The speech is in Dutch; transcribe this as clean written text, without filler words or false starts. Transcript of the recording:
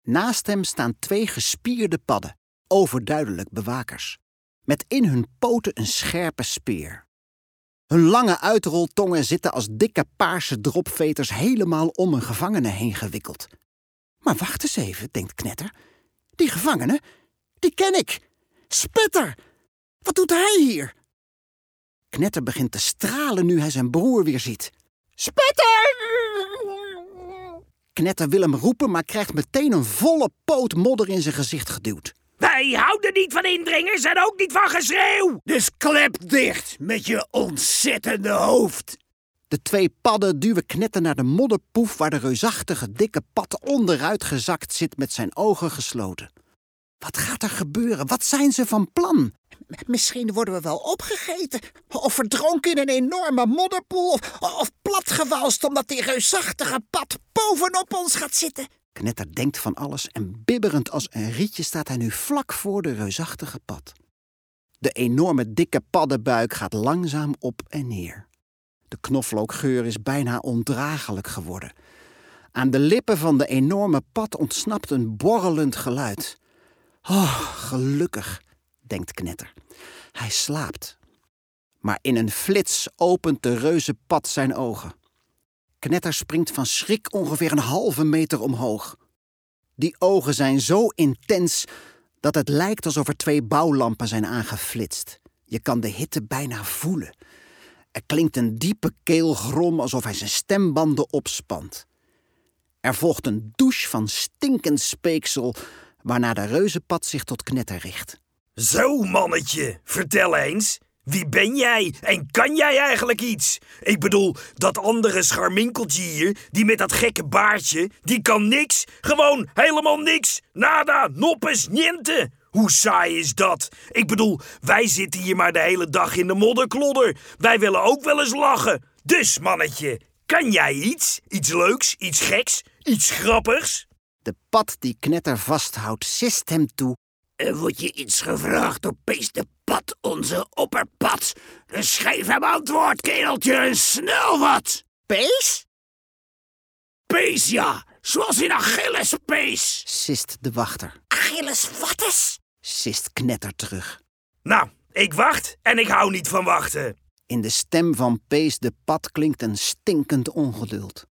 Naast hem staan 2 gespierde padden, overduidelijk bewakers, met in hun poten een scherpe speer. Hun lange uitroltongen zitten als dikke paarse dropveters helemaal om een gevangene heen gewikkeld. Maar wacht eens even, denkt Knetter. Die gevangene, die ken ik. Spetter! Wat doet hij hier? Knetter begint te stralen nu hij zijn broer weer ziet. Spetter! Knetter wil hem roepen, maar krijgt meteen een volle poot modder in zijn gezicht geduwd. Wij houden niet van indringers en ook niet van geschreeuw. Dus klep dicht met je ontzettende hoofd. De 2 padden duwen Knetter naar de modderpoef waar de reusachtige dikke pad onderuit gezakt zit met zijn ogen gesloten. Wat gaat er gebeuren? Wat zijn ze van plan? Misschien worden we wel opgegeten. Of verdronken in een enorme modderpoel. Of platgewalst omdat die reusachtige pad bovenop ons gaat zitten. Knetter denkt van alles en bibberend als een rietje staat hij nu vlak voor de reusachtige pad. De enorme dikke paddenbuik gaat langzaam op en neer. De knoflookgeur is bijna ondraaglijk geworden. Aan de lippen van de enorme pad ontsnapt een borrelend geluid. Oh, gelukkig, denkt Knetter. Hij slaapt. Maar in een flits opent de reuzenpad zijn ogen. Knetter springt van schrik ongeveer een halve meter omhoog. Die ogen zijn zo intens dat het lijkt alsof er 2 bouwlampen zijn aangeflitst. Je kan de hitte bijna voelen. Er klinkt een diepe keelgrom alsof hij zijn stembanden opspant. Er volgt een douche van stinkend speeksel, waarna de reuzenpad zich tot Knetter richt. Zo, mannetje, vertel eens. Wie ben jij en kan jij eigenlijk iets? Ik bedoel, dat andere scharminkeltje hier, die met dat gekke baardje, die kan niks. Gewoon helemaal niks. Nada, noppes, niente. Hoe saai is dat? Ik bedoel, wij zitten hier maar de hele dag in de modderklodder. Wij willen ook wel eens lachen. Dus, mannetje, kan jij iets? Iets leuks, iets geks, iets grappigs? De pad die Knetter vasthoudt sist hem toe. Wordt je iets gevraagd op Pees de Pad, onze opperpad? Dus geef hem antwoord, kereltje, en snel wat. Pees? Pees, ja. Zoals in Achilles pees. Sist de wachter. Achilles wat is? Sist Knetter terug. Nou, ik wacht en ik hou niet van wachten. In de stem van Pees de Pad klinkt een stinkend ongeduld.